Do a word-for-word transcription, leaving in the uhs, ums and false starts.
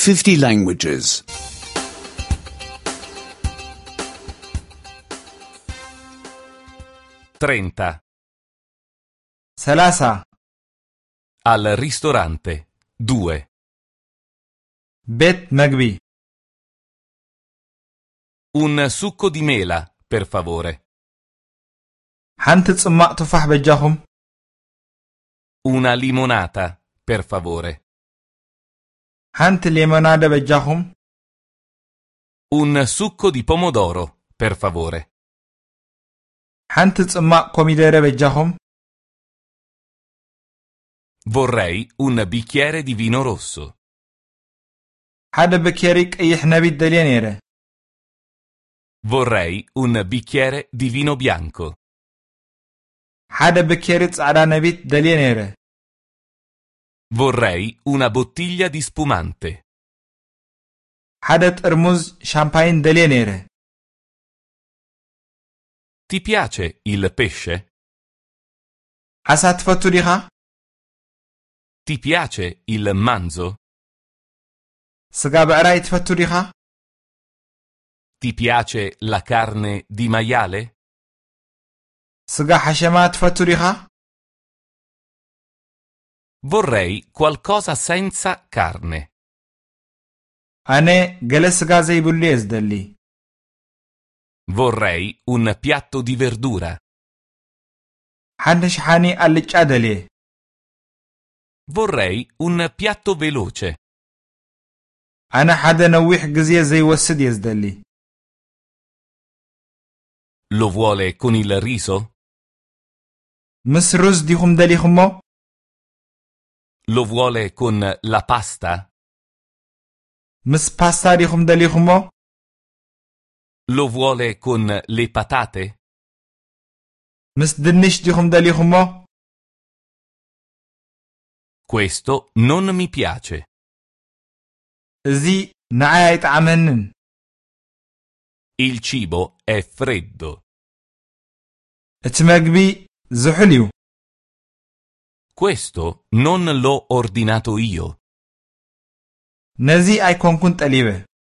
fifty languages. trenta. ثلاثة. Al ristorante. due. بيت مقبي. Un succo di mela, per favore. حنت تصمق تفاح بجاهم. Una limonata, per favore. حنت ليمونادة بجاهم. Un succo di pomodoro, per favore. حنت تصمق كوميديرة بجاهم. Vorrei un bicchiere di vino rosso. حدا بكيريك أيح نبيت دليانيرة. Vorrei un bicchiere di vino bianco. حدا بكيريت على نبيت دليانيرة. Vorrei una bottiglia di spumante. حدا ترمز شامباين دليانيرة. Ti piace il pesce? عسا تفتو ديخا؟ Ti piace il manzo? سقا بقراي تفتو ديخا؟ Ti piace la carne di maiale? سقا حشمات تفتو ديخا؟ Vorrei qualcosa senza carne. أنا قل سقا زي بوليز دلي. Vorrei un piatto di verdura. حنش حاني قلج أدلي. Vorrei un piatto veloce. أنا حدا نويح قزية زي وسد يزدلي. Lo vuole con il riso? مس رز ديخم دلي خمو؟ Lo vuole con la pasta? مس باستا ديخم دلي خمو؟ Lo vuole con le patate? مس دنش ديخم دلي خمو؟ Questo non mi piace. زي نعايت عمنن. Il cibo è freddo. اتمقبي زحليو. Questo non l'ho ordinato io. نزي أيكون كنت أليبه.